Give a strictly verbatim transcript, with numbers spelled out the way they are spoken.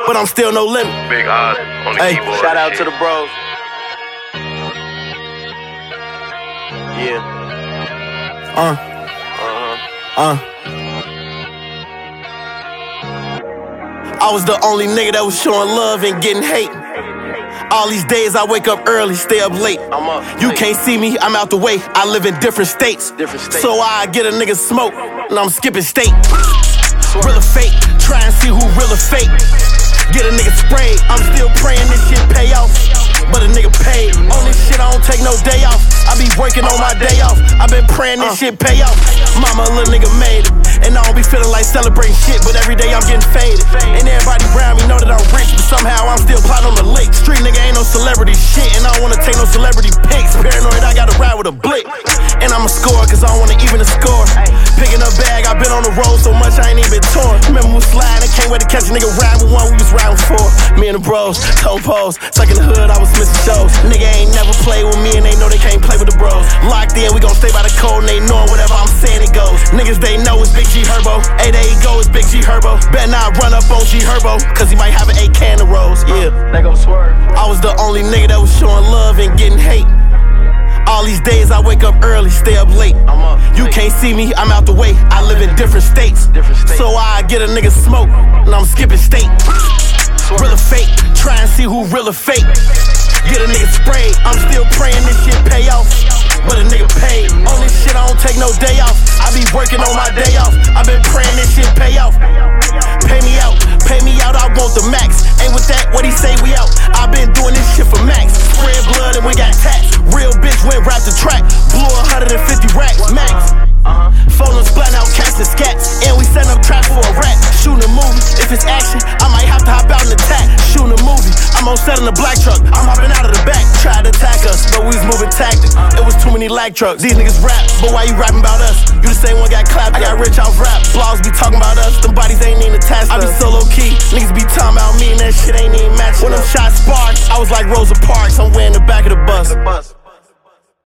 but I'm still no limit. Big Oz on the Hey, keyboard. shout out to the bros. Yeah. Uh. Uh-huh. Uh. I was the only nigga that was showing love and getting hate. All these days I wake up early, stay up late. I'm up. You can't see me, I'm out the way. I live in different states. Different states. So I get a nigga smoke, and I'm skipping state. Real or fake, try and see who real or fake. Get a nigga sprayed, I'm still praying this shit pay off. But a nigga paid, on this shit I don't take no day off. I be working on my day off, I been praying this shit pay off. Mama, a little nigga made it, and I don't be feeling like celebrating shit, but every day I'm getting faded. And everybody around me know that I'm rich, but somehow I'm still plotting on the lick. Street nigga ain't no celebrity shit, and I don't wanna take no celebrity pics. Paranoid, I gotta ride with a blick, and I'ma score, cause I don't wanna even a score. Picking up bag, I been on the road so much I ain't even torn. Remember we was sliding, can't wait to catch a nigga ride with one we was riding for. Me and the bros, toe pose, stuck in the hood, I was missing shows. Nigga ain't never played with me and they know they can't play with the bros. Locked in, we gon' stay by the code and they knowin' whatever I'm saying it goes. Niggas they know it's Big G Herbo, hey there he go, it's Big G Herbo. Better not run up on G Herbo, cause he might have an A can of rose. Yeah, they gon' swerve. I was the only nigga that was showing love and getting hate. All these days I wake up early, stay up late. I'm up. You can't see me, I'm out the way. I live in different states. Different states. So I get a nigga smoke, and I'm skipping state. Real or fake, try and see who real or fake. Get a nigga sprayed, I'm still praying this shit pay off. But a nigga paid, on this shit I don't take no day off. I be working on my day off, I been praying this shit pay off. Pay me out, pay me out, I want the max. Ain't with that, what he say, we out. I been doing this shit for max. Spread blood and we got tats. Real bitch went rap the track, blew one hundred fifty racks, max. Uh-huh. Phone them splatting out cats and scats, and we setting up traps for a rat. Shooting a movie, if it's action, I might have to hop out and attack. Shooting a movie, I'm on set in a black truck, I'm hopping out of the back. Tried to attack us, but we was moving tactic. It was too many lag trucks. These niggas rap, but why you rapping about us? You the same one got clapped, I got rich off rap. Blogs be talking about us, them bodies ain't even attached. I be so low key, niggas be talking about me and that shit ain't even matching. When them shots sparked, I was like Rosa Parks, I'm way in the back of the bus.